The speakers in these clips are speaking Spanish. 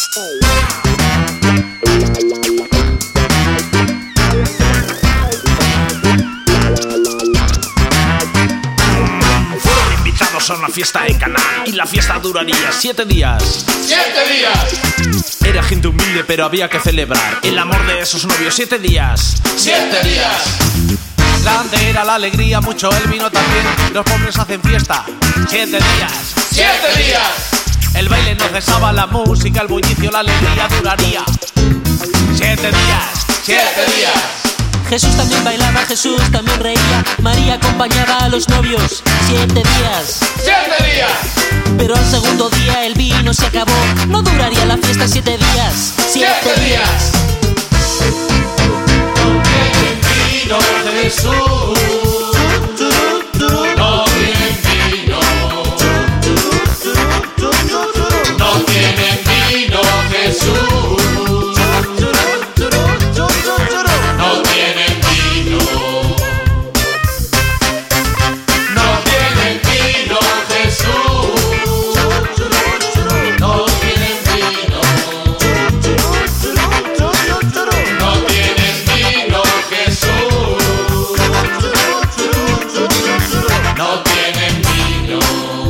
Fueron invitados a una fiesta en Caná y la fiesta duraría 7 días. 7 días. Era gente humilde pero había que celebrar el amor de esos novios. 7 días. 7 días. Grande era la alegría, mucho el vino también. Los pobres hacen fiesta. 7 días. 7 días. El baile no cesaba, la música, el bullicio, la alegría duraría 7 días. 7 días. Jesús también bailaba, Jesús también reía. María acompañaba a los novios 7 días. 7 días. Pero al segundo día el vino se acabó. No duraría la fiesta 7 días. 7 días. No tienen vino, Jesús. No tienen vino. No tienen vino, Jesús. No tienen vino. No tienen vino, Jesús. No tienen vino. No tienen vino, Jesús. No tienen vino.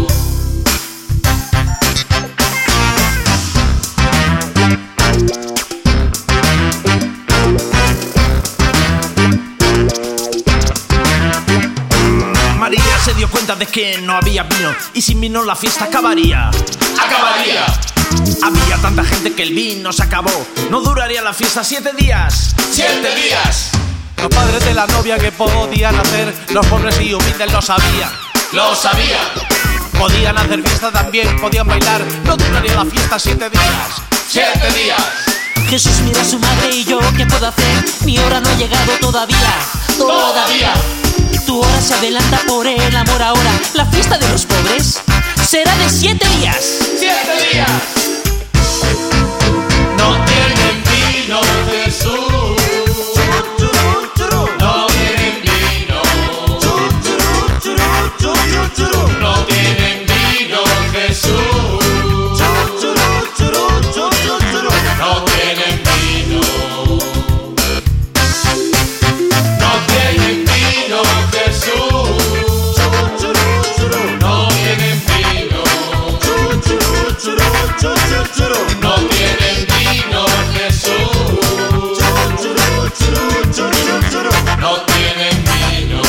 María se dio cuenta de que no había vino y sin vino la fiesta acabaría. Acabaría. Había tanta gente que el vino se acabó. No duraría la fiesta 7 días. 7 días. Los padres de la novia que podían hacer, los pobres y humildes lo sabían. Lo sabía. Podían hacer fiesta también, podían bailar. No duraría la fiesta 7 días. 7 días. Jesús mira a su madre y yo, ¿qué puedo hacer? Mi hora no ha llegado todavía. Todavía. Tu hora se adelanta por el amor ahora. La fiesta de los pobres será de 7 días. 7 días. No tienen vino, Jesús. No tienen vino. No tienen vino, Jesús. No tienen vino. No tienen vino, Jesús. No tienen vino. No tienen vino, Jesús. No tienen vino.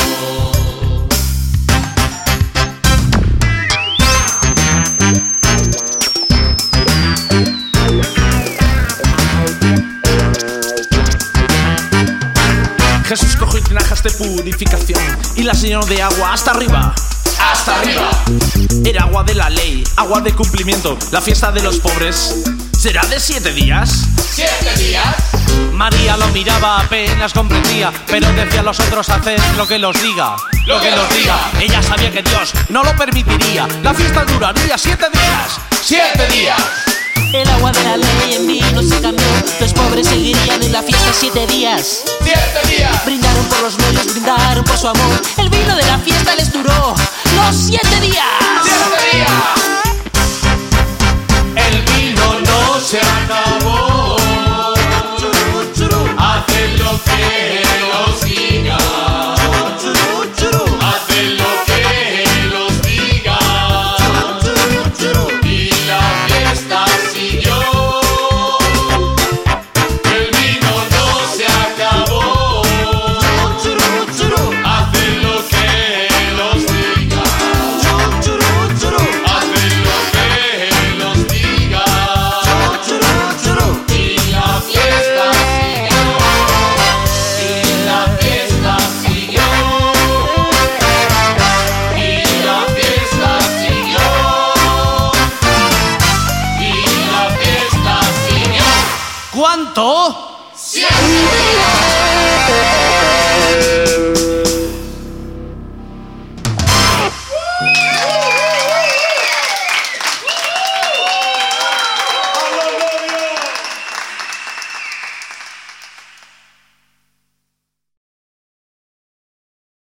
Jesús cogió tinajas de purificación y las llenó de agua hasta arriba. Hasta arriba. Era agua de la ley, agua de cumplimiento. La fiesta de los pobres será de 7 días. 7 días. María lo miraba, apenas comprendía, pero decía a los otros hacer lo que los diga. Lo que los diga. Ella sabía que Dios no lo permitiría. La fiesta duraría 7 días. 7 días. El agua de la ley en vino se cambió. Los pobres seguirían en la fiesta 7 días. 7 días. Brindaron por los novios, brindaron por su amor. El vino de la fiesta les duró los 7 días. 7 días. El vino no se acabó. Hacen lo que los diga. Hacen lo que los diga. Y la fiesta siguió. El vino no se acabó. Hacen lo que los diga. Hacen lo que los diga. Y la fiesta siguió. Y la fiesta siguió. Y la fiesta siguió. Y la fiesta siguió. ¿Cuánto? 7 días.